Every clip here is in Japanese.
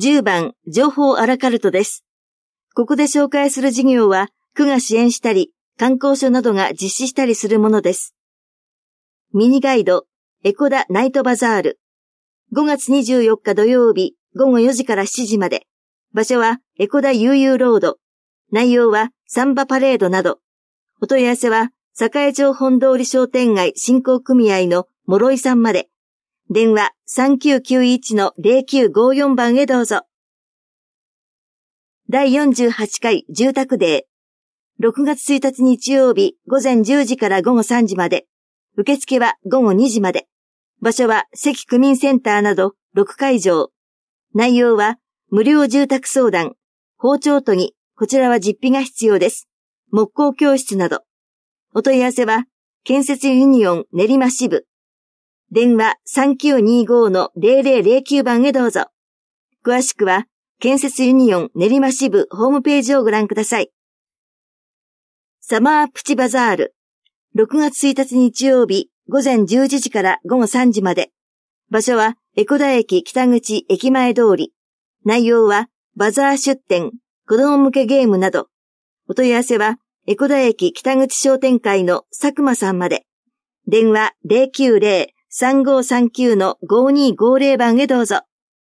10番、情報アラカルトです。ここで紹介する事業は、区が支援したり、観光所などが実施したりするものです。ミニガイド、エコダナイトバザール。5月24日土曜日、午後4時から7時まで。場所は、エコダ悠々ロード。内容は、サンバパレードなど。お問い合わせは、栄町本通り商店街振興組合の諸井さんまで。電話 3991-0954 番へどうぞ。第48回住宅デー。6月1日日曜日午前10時から午後3時まで。受付は午後2時まで。場所は関区民センターなど6会場。内容は無料住宅相談、包丁研ぎ、こちらは実費が必要です。木工教室など。お問い合わせは建設ユニオン練馬支部。電話 3925-0009 番へどうぞ。詳しくは建設ユニオン練馬支部ホームページをご覧ください。サマープチバザール。6月1日日曜日午前11時から午後3時まで。場所は江古田駅北口駅前通り。内容はバザー出店、子供向けゲームなど。お問い合わせは江古田駅北口商店会の佐久間さんまで。電話 090-3539-5250 番へどうぞ。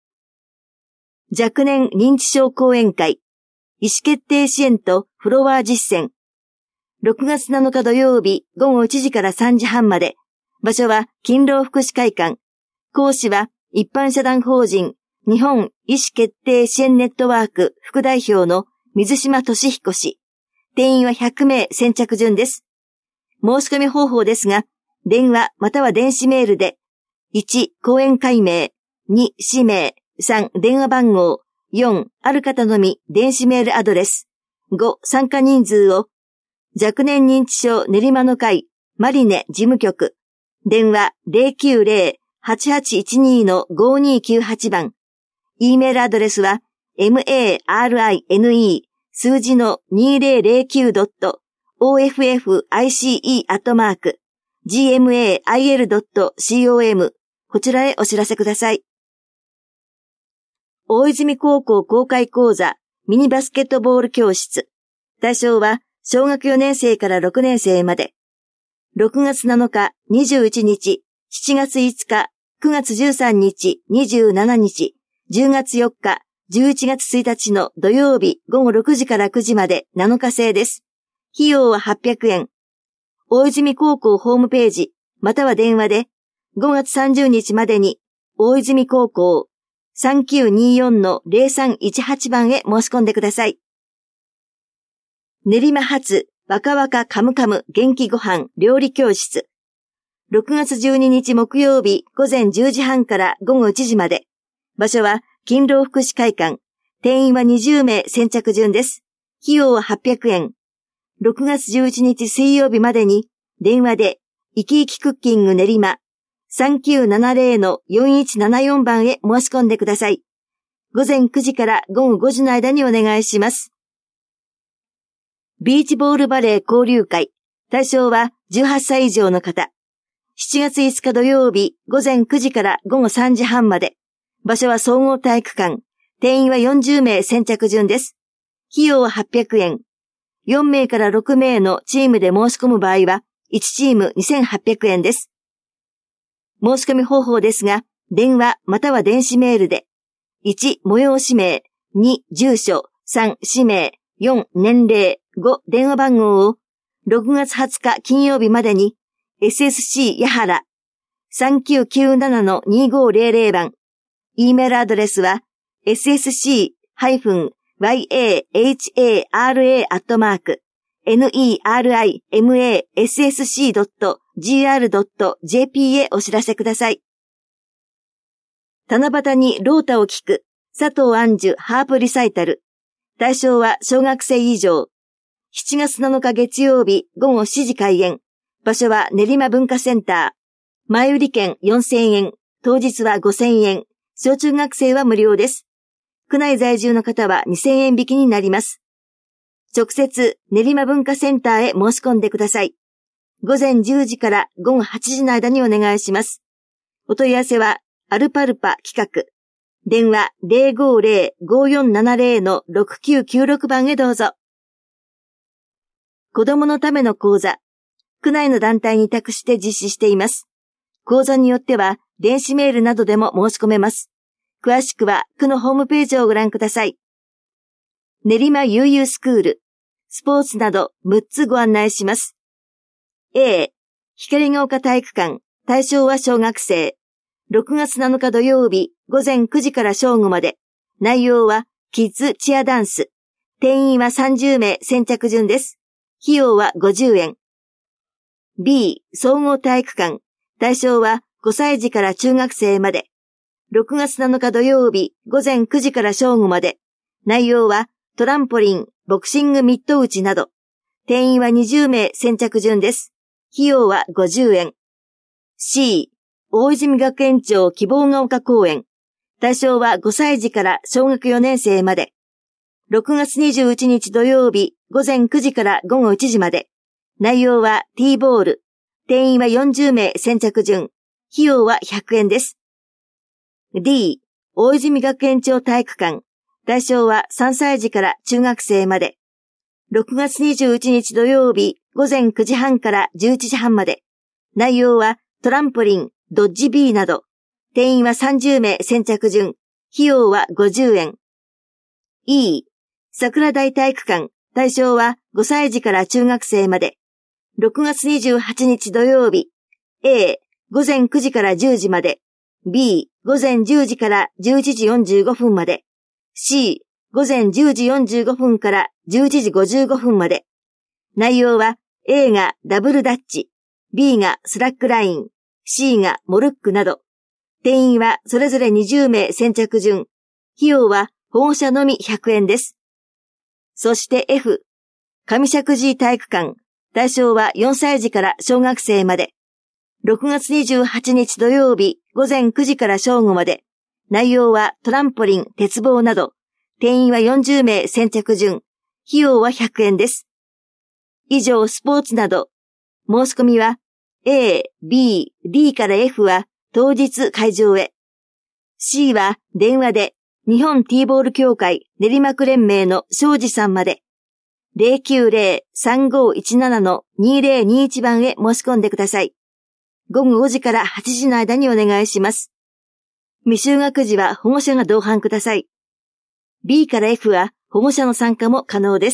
若年認知症講演会。意思決定支援とフロア実践。6月7日土曜日午後1時から3時半まで。場所は勤労福祉会館。講師は一般社団法人日本意思決定支援ネットワーク副代表の水島俊彦氏。定員は100名先着順です。申し込み方法ですが、電話または電子メールで、1、講演会名、2、氏名、3、電話番号、4、ある方のみ電子メールアドレス、5、参加人数を、若年認知症練馬の会、マリネ事務局、電話 090-8812-5298 番、E メールアドレスは、marine 数字の 2009.office@gmail.com こちらへお知らせください。大泉高校公開講座ミニバスケットボール教室。対象は小学4年生から6年生まで。6月7日、21日、7月5日、9月13日、27日、10月4日、11月1日の土曜日午後6時から9時まで7日制です。費用は800円。大泉高校ホームページ、または電話で5月30日までに大泉高校 3924-0318 番へ申し込んでください。練馬発若々カムカム元気ご飯料理教室。6月12日木曜日午前10時半から午後1時まで。場所は勤労福祉会館。定員は20名先着順です。費用は800円。6月11日水曜日までに電話で生き生きクッキング練馬 3970-4174 番へ申し込んでください。午前9時から午後5時の間にお願いします。ビーチボールバレー交流会。対象は18歳以上の方。7月5日土曜日午前9時から午後3時半まで。場所は総合体育館。定員は40名先着順です。費用は800円。4名から6名のチームで申し込む場合は、1チーム2800円です。申し込み方法ですが、電話または電子メールで、1、催し名、2、住所、3、氏名、4、年齢、5、電話番号を、6月20日金曜日までに、SSC やはら、3997-2500 番、E メールアドレスは、ssc-yahara@nerimassc.gr.jp へお知らせください。七夕にロータを聞く佐藤杏樹ハープリサイタル。対象は小学生以上。7月7日月曜日午後7時開演。場所は練馬文化センター。前売り券4000円。当日は5000円。小中学生は無料です。区内在住の方は2000円引きになります。直接練馬文化センターへ申し込んでください。午前10時から午後8時の間にお願いします。お問い合わせはアルパルパ企画。 電話 050-5470-6996 番へどうぞ。子供のための講座、区内の団体に委託して実施しています。講座によっては電子メールなどでも申し込めます。詳しくは区のホームページをご覧ください。練馬悠々スクール、スポーツなど6つご案内します。A、光が丘体育館、対象は小学生。6月7日土曜日午前9時から正午まで。内容はキッズチアダンス。定員は30名先着順です。費用は50円。B、総合体育館。対象は5歳児から中学生まで。6月7日土曜日午前9時から正午まで。内容はトランポリン、ボクシングミット打ちなど。定員は20名先着順です。費用は50円。C、大泉学園町希望が丘公園。対象は5歳児から小学4年生まで。6月21日土曜日午前9時から午後1時まで。内容は T ボール。定員は40名先着順。費用は100円です。D、大泉学園町体育館。対象は3歳児から中学生まで。6月21日土曜日午前9時半から11時半まで。内容はトランポリン、ドッジ B など。定員は30名先着順。費用は50円。E、桜台体育館。対象は5歳児から中学生まで。6月28日土曜日。A、午前9時から10時まで。B、午前10時から11時45分まで。C、午前10時45分から11時55分まで。内容は A がダブルダッチ、B がスラックライン、C がモルックなど。定員はそれぞれ20名先着順。費用は保護者のみ100円です。そして F、上石神井体育館。対象は4歳児から小学生まで。6月28日土曜日午前9時から正午まで。内容はトランポリン、鉄棒など。定員は40名先着順。費用は100円です。以上スポーツなど。申し込みは A、B、D から F は当日会場へ。C は電話で日本ティーボール協会練馬区連盟の庄司さんまで。090-3517-2021 番へ申し込んでください。午後5時から8時の間にお願いします。未就学児は保護者が同伴ください。B から F は保護者の参加も可能です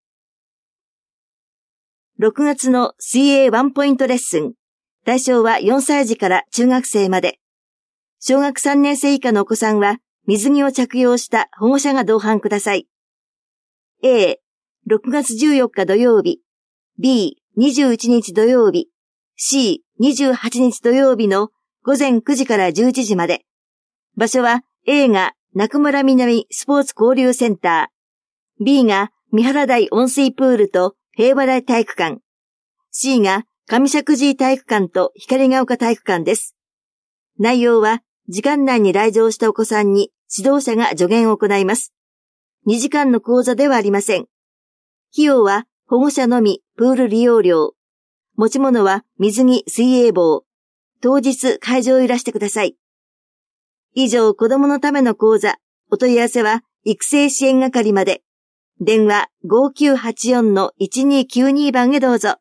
。6月の水泳ワンポイントレッスン。対象は4歳児から中学生まで。小学3年生以下のお子さんは水着を着用した保護者が同伴ください。A、6月14日土曜日。B、21日土曜日。C、28日土曜日の午前9時から11時まで。場所は A が中村南スポーツ交流センター。B が三原台温水プールと平和台体育館。C が上石神井体育館と光が丘体育館です。内容は時間内に来場したお子さんに指導者が助言を行います。2時間の講座ではありません。費用は保護者のみプール利用料。持ち物は水着、水泳帽。当日会場をいらしてください。以上、子供のための講座。お問い合わせは育成支援係まで。電話 5984-1292 番へどうぞ。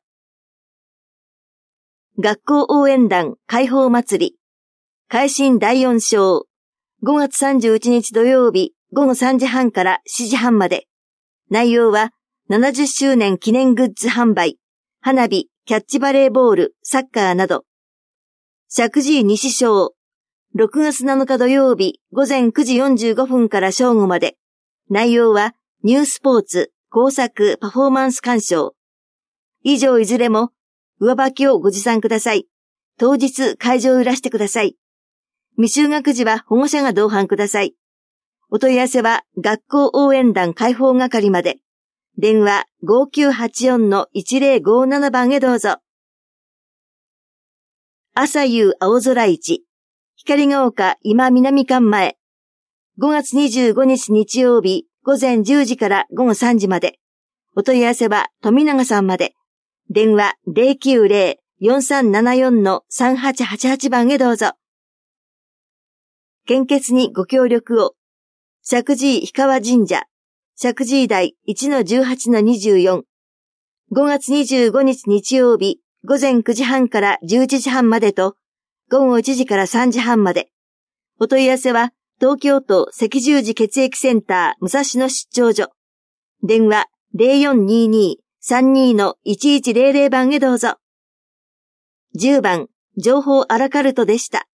学校応援団開放祭り。開新第4章。5月31日土曜日午後3時半から7時半まで。内容は70周年記念グッズ販売、花火、キャッチバレーボール、サッカーなど。石神井西小。6月7日土曜日午前9時45分から正午まで。内容はニュースポーツ、工作、パフォーマンス鑑賞。以上いずれも上履きをご持参ください。当日会場をいらしてください。未就学児は保護者が同伴ください。お問い合わせは学校応援団開放係まで。電話 5984-1057 番へどうぞ。朝夕青空市。光が丘今南館前。5月25日日曜日午前10時から午後3時まで。お問い合わせは富永さんまで。電話 090-4374-3888 番へどうぞ。 献血にご協力を。石神井氷川神社、石神井台 1-18-24。5月25日日曜日、午前9時半から11時半までと、午後1時から3時半まで。お問い合わせは、東京都赤十字血液センター武蔵野出張所。電話 0422-32-1100 番へどうぞ。10番、情報アラカルトでした。